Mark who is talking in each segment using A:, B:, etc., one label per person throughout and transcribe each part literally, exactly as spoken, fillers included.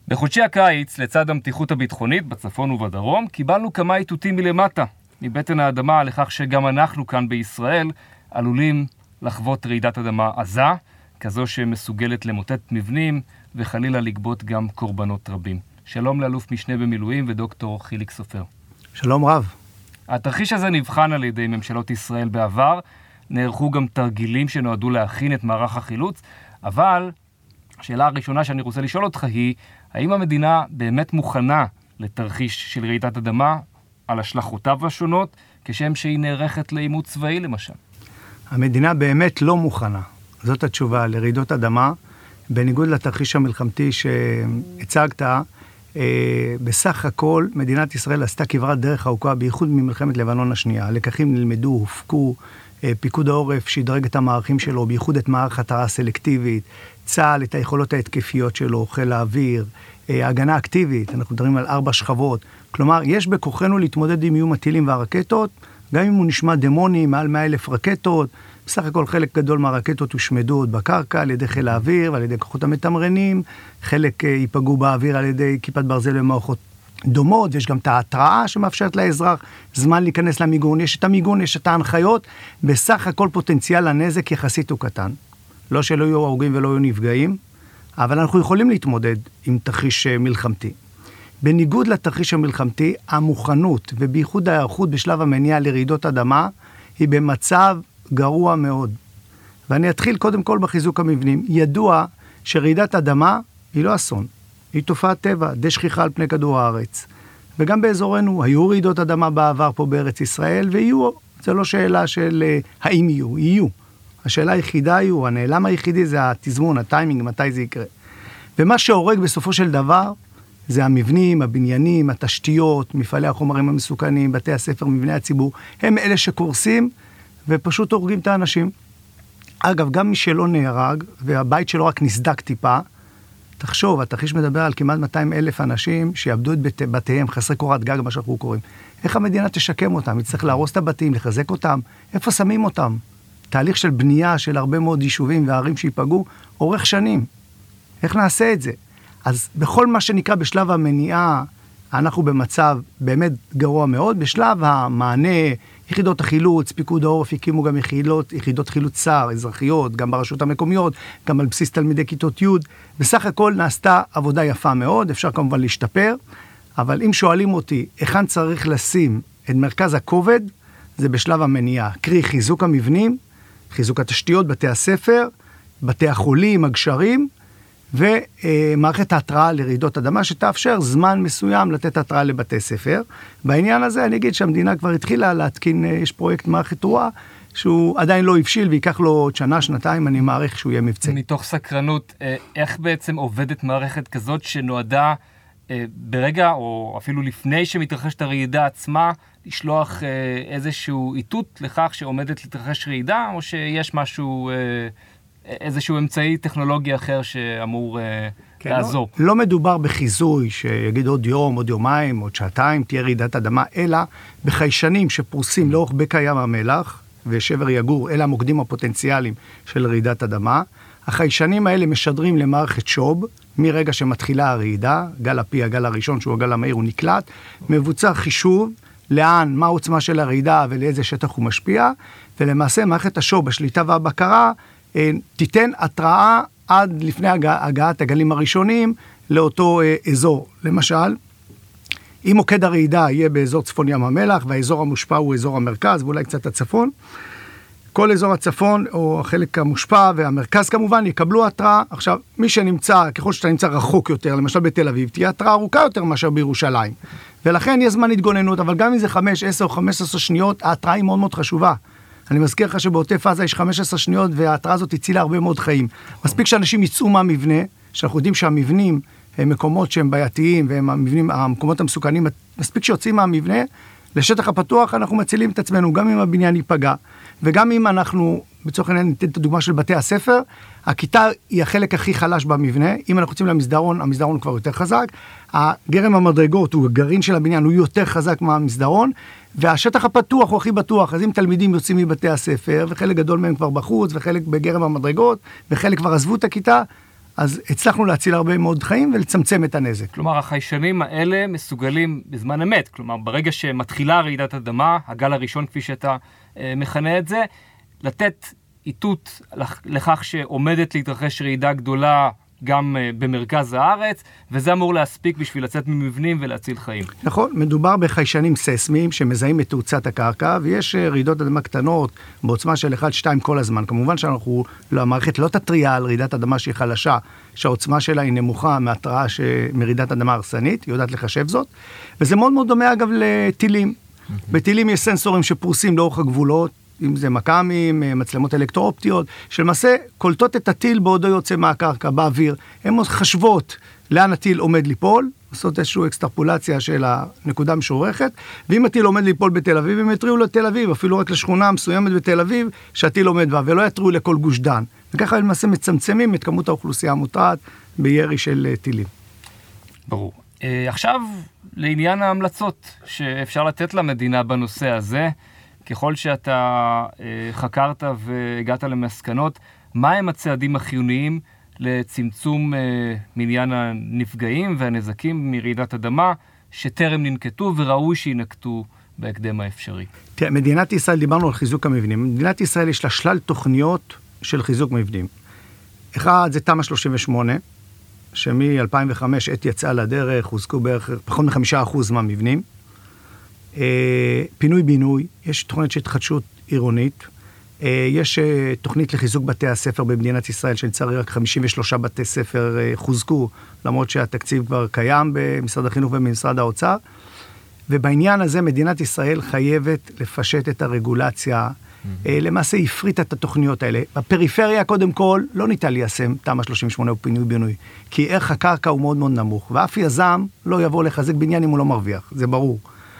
A: בחודשי הקיץ, לצד המתיחות הביטחונית בצפון ובדרום, קיבלנו כמה איתותים מלמטה, מבטן האדמה, לכך שגם אנחנו כאן בישראל עלולים לחוות רעידת אדמה עזה, כזו שמסוגלת למוטט מבנים וחלילה לגבות גם קורבנות רבים. שלום לאלוף משנה במילואים ודוקטור חיליק סופר.
B: שלום רב.
A: התרחיש הזה נבחן על ידי ממשלות ישראל בעבר, נערכו גם תרגילים שנועדו להכין את מערך החילוץ, אבל השאלה הראשונה שאני רוצה לשאול אותך היא, האם המדינה באמת מוכנה לתרחיש של רעידת אדמה על השלכותיו השונות, כשם שהיא נערכת לאימות צבאי למשל?
B: המדינה באמת לא מוכנה. זאת התשובה לרעידות אדמה. בניגוד לתרחיש המלחמתי שהצגת, אה, בסך הכל מדינת ישראל עשתה כברת דרך ארוכה, בייחוד ממלחמת לבנון השנייה. הלקחים נלמדו, הופקו, אה, פיקוד העורף שידרג את המערכים שלו, בייחוד את מערך התרעה סלקטיבית, צה"ל את היכולות ההתקפיות שלו, חיל האוויר, אה, הגנה אקטיבית, אנחנו מדברים על ארבע שכבות. כלומר, יש בכוחנו להתמודד עם איום הטילים והרקטות, גם אם הוא נשמע דמוני, מעל מאה אלף רקטות, בסך הכל חלק גדול מהרקטות הושמדו עוד בקרקע על ידי חיל האוויר ועל ידי כוחות המתמרנים, חלק ייפגעו באוויר על ידי כיפת ברזל ומערכות דומות, ויש גם את ההתראה שמאפשרת לאזרח זמן להיכנס למיגון, יש את המיגון, יש את ההנחיות, בסך הכל פוטנציאל הנזק יחסית הוא קטן. לא שלא יהיו הרוגים ולא יהיו נפגעים, אבל אנחנו יכולים להתמודד עם תרחיש מלחמתי. בניגוד לתרחיש המלחמתי, המוכנות ובייחוד ההיערכות בשלב המניעה לרעידות אדמה היא במצב גרוע מאוד. ואני אתחיל קודם כל בחיזוק המבנים. ידוע שרעידת אדמה היא לא אסון, היא תופעת טבע, די שכיחה על פני כדור הארץ. וגם באזורנו היו רעידות אדמה בעבר פה בארץ ישראל, ויהיו, זה לא שאלה של האם יהיו, יהיו. השאלה היחידה היא, הנעלם היחידי זה התזמון, הטיימינג, מתי זה יקרה. ומה שהורג בסופו של דבר, זה המבנים, הבניינים, התשתיות, מפעלי החומרים המסוכנים, בתי הספר, מבני הציבור, הם אלה שקורסים ופשוט הורגים את האנשים. אגב, גם מי שלא נהרג, והבית שלו רק נסדק טיפה, תחשוב, התרחיש מדבר על כמעט מאתיים אלף אנשים שיאבדו את בת, בתיהם, חסרי קורת גג, מה שאנחנו קוראים. איך המדינה תשקם אותם? היא צריך להרוס את הבתים, לחזק אותם. איפה שמים אותם? תהליך של בנייה של הרבה מאוד יישובים וערים שיפגעו, אורך שנים. איך נעשה את זה? אז בכל מה שנקרא בשלב המניעה, אנחנו במצב באמת גרוע מאוד. בשלב המענה, יחידות החילוץ, פיקוד העורף הקימו גם יחידות, יחידות חילוץ צר, אזרחיות, גם ברשות המקומיות, גם על בסיס תלמידי כיתות י'. בסך הכל נעשתה עבודה יפה מאוד, אפשר כמובן להשתפר, אבל אם שואלים אותי, היכן צריך לשים את מרכז הכובד, זה בשלב המניעה. קרי חיזוק המבנים, חיזוק התשתיות, בתי הספר, בתי החולים, הגשרים, ומערכת ההתראה לרעידות אדמה, שתאפשר זמן מסוים לתת התראה לבתי ספר. בעניין הזה אני אגיד שהמדינה כבר התחילה להתקין, יש פרויקט מערכת תרועה, שהוא עדיין לא הבשיל, ויקח לו עוד שנה, שנתיים, אני מעריך שהוא יהיה מבצע.
A: מתוך סקרנות, איך בעצם עובדת מערכת כזאת שנועדה ברגע, או אפילו לפני שמתרחשת הרעידה עצמה, לשלוח איזשהו איתות לכך שעומדת להתרחש רעידה, או שיש משהו איזשהו אמצעי טכנולוגי אחר שאמור כן, לעזור?
B: לא, לא מדובר בחיזוי שיגיד עוד יום, עוד יומיים, עוד שעתיים, תהיה רעידת אדמה, אלא בחיישנים שפורסים לאורך בקע ים המלח ושבר יגור, אלה המוקדים הפוטנציאליים של רעידת אדמה. החיישנים האלה משדרים למערכת שוב, מרגע שמתחילה הרעידה, גל הפי, הגל הראשון שהוא הגל המהיר, הוא נקלט, מבוצע חישוב לאן, מה העוצמה של הרעידה ולאיזה שטח הוא משפיע, ולמעשה מערכת השוב, השליטה והבקרה, תיתן התראה עד לפני הגע, הגעת הגלים הראשונים לאותו אה, אזור. למשל, אם מוקד הרעידה יהיה באזור צפון ים המלח, והאזור המושפע הוא אזור המרכז, ואולי קצת הצפון, כל אזור הצפון, או החלק המושפע והמרכז כמובן, יקבלו התראה. עכשיו, מי שנמצא, ככל שאתה נמצא רחוק יותר, למשל בתל אביב, תהיה התראה ארוכה יותר מאשר בירושלים. ולכן יש זמן התגוננות, אבל גם אם זה חמש, עשר או חמש עשרה שניות, ההתראה היא מאוד מאוד חשובה. אני מזכיר לך שבעוטף עזה יש חמש עשרה שניות, וההתראה הזאת הצילה הרבה מאוד חיים. מספיק שאנשים יצאו מהמבנה, שאנחנו יודעים שהמבנים הם מקומות שהם בעייתיים, והם המבנים, המקומות המסוכנים, מספיק שיוצאים מהמבנה, לשטח הפתוח אנחנו מצילים את עצמנו, גם אם הבניין ייפגע, וגם אם אנחנו, בצורך העניין ניתן את הדוגמה של בתי הספר, הכיתה היא החלק הכי חלש במבנה, אם אנחנו יוצאים למסדרון, המסדרון כבר יותר חזק, הגרם המדרגות הוא הגרעין של הבניין, הוא יותר חזק מהמסדרון, והשטח הפתוח הוא הכי בטוח. אז אם תלמידים יוצאים מבתי הספר, וחלק גדול מהם כבר בחוץ, וחלק בגרם המדרגות, וחלק כבר עזבו את הכיתה, אז הצלחנו להציל הרבה מאוד חיים ולצמצם את הנזק.
A: כלומר, החיישנים האלה מסוגלים בזמן אמת, כלומר, ברגע שמתחילה רעידת אדמה, הגל הראשון כפי שאתה אה, מכנה את זה, לתת איתות לכך שעומדת להתרחש רעידה גדולה גם uh, במרכז הארץ, וזה אמור להספיק בשביל לצאת ממבנים ולהציל חיים.
B: נכון, מדובר בחיישנים ססמיים שמזהים את תאוצת הקרקע, ויש uh, רעידות אדמה קטנות בעוצמה של אחד שתיים כל הזמן. כמובן שאנחנו, לא, המערכת לא תטריע על רעידת אדמה שהיא חלשה, שהעוצמה שלה היא נמוכה מהתראה מרעידת אדמה הרסנית, היא יודעת לחשב זאת, וזה מאוד מאוד דומה אגב לטילים. בטילים יש סנסורים שפרוסים לאורך הגבולות, אם זה מקמים, מצלמות אלקטרואופטיות, שלמעשה קולטות את הטיל בעודו יוצא מהקרקע, באוויר. הן חשבות לאן הטיל עומד ליפול, לעשות איזושהי אקסטרפולציה של הנקודה משוערכת, ואם הטיל עומד ליפול בתל אביב, הם יתריעו לתל אביב, אפילו רק לשכונה מסוימת בתל אביב, שהטיל עומד בה, ולא יתריעו לכל גוש דן. וככה למעשה מצמצמים את כמות האוכלוסייה המוטרעת בירי של טילים.
A: ברור. עכשיו, לעניין ההמלצות שאפשר לתת למדינה בנושא הזה, ככל שאתה אה, חקרת והגעת למסקנות, מה הם הצעדים החיוניים לצמצום אה, מניין הנפגעים והנזקים מרעידת אדמה שטרם ננקטו וראוי שינקטו בהקדם האפשרי?
B: תראה, מדינת ישראל, דיברנו על חיזוק המבנים. מדינת ישראל יש לה שלל תוכניות של חיזוק מבנים. אחד זה תמ"א שלושים ושמונה, שמ-אלפיים וחמש עת יצאה לדרך, הוזקו בערך פחות מחמישה אחוז מהמבנים. פינוי-בינוי, יש תוכנית של התחדשות עירונית, יש תוכנית לחיזוק בתי הספר במדינת ישראל, שלצערי רק חמישים ושלושה בתי ספר חוזקו, למרות שהתקציב כבר קיים במשרד החינוך ובמשרד האוצר, ובעניין הזה מדינת ישראל חייבת לפשט את הרגולציה, mm-hmm. למעשה הפריטה את התוכניות האלה. בפריפריה קודם כל לא ניתן ליישם תמ"א שלושים ושמונה או פינוי-בינוי, כי ערך הקרקע הוא מאוד מאוד נמוך, ואף יזם לא יבוא לחזק בניין אם הוא לא מרוויח, זה ברור.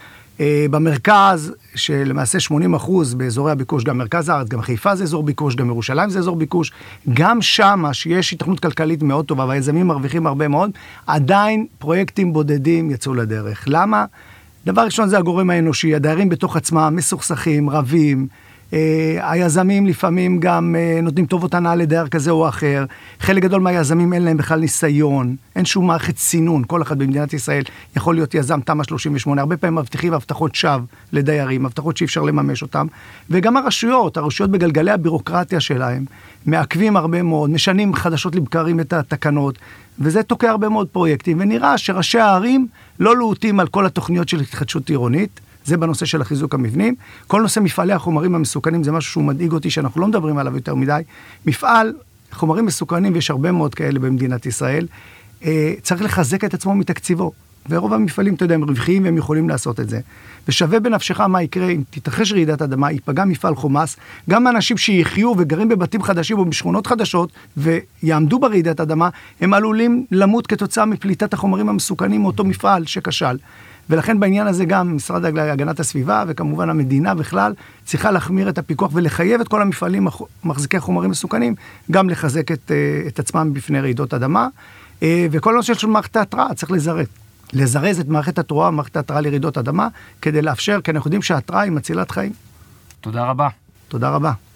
B: במרכז, שלמעשה שמונים אחוז באזורי הביקוש, גם מרכז הארץ, גם חיפה זה אזור ביקוש, גם ירושלים זה אזור ביקוש, גם שם, שיש התכנות כלכלית מאוד טובה, והיזמים מרוויחים הרבה מאוד, עדיין פרויקטים בודדים יצאו לדרך. למה? דבר ראשון זה הגורם האנושי, הדיירים בתוך עצמם, מסוכסכים, רבים, היזמים לפעמים גם נותנים טובות הנאה לדייר כזה או אחר, חלק גדול מהיזמים אין להם בכלל ניסיון, אין שום מערכת סינון, כל אחד במדינת ישראל יכול להיות יזם תמ"א שלושים ושמונה, הרבה פעמים מבטיחים הבטחות שווא לדיירים, הבטחות שאי אפשר לממש אותם, וגם הרשויות, הרשויות בגלגלי הבירוקרטיה שלהם, מעכבים הרבה מאוד, משנים חדשות לבקרים את התקנות, וזה תוקע הרבה מאוד פרויקטים, ונראה שראשי הערים לא להוטים על כל התוכניות של התחדשות עירונית, זה בנושא של החיזוק המבנים. כל נושא מפעלי החומרים המסוכנים זה משהו שהוא מדאיג אותי, שאנחנו לא מדברים עליו יותר מדי. מפעל חומרים מסוכנים, ויש הרבה מאוד כאלה במדינת ישראל, צריך לחזק את עצמו מתקציבו. ורוב המפעלים, אתה יודע, הם רווחיים והם יכולים לעשות את זה. ושווה בנפשך מה יקרה אם תתרחש רעידת אדמה, ייפגע מפעל חומ"ס, גם האנשים שיחיו וגרים בבתים חדשים או בשכונות חדשות ויעמדו ברעידת אדמה, הם עלולים למות כתוצאה מפליטת החומרים המסוכנים מאותו מפעל שכשל. ולכן בעניין הזה גם משרד הגנת הסביבה וכמובן המדינה בכלל צריכה להחמיר את הפיקוח ולחייב את כל המפעלים מחזיקי חומרים מסוכנים גם לחזק את, את עצמם בפני רעידות אדמה. וכל נושא של מערכת ההתראה צריך לזרז. לזרז את מערכת התרועה, מערכת ההתראה לרעידות אדמה, כדי לאפשר, כי אנחנו יודעים שההתראה היא מצילת חיים.
A: תודה רבה.
B: תודה רבה.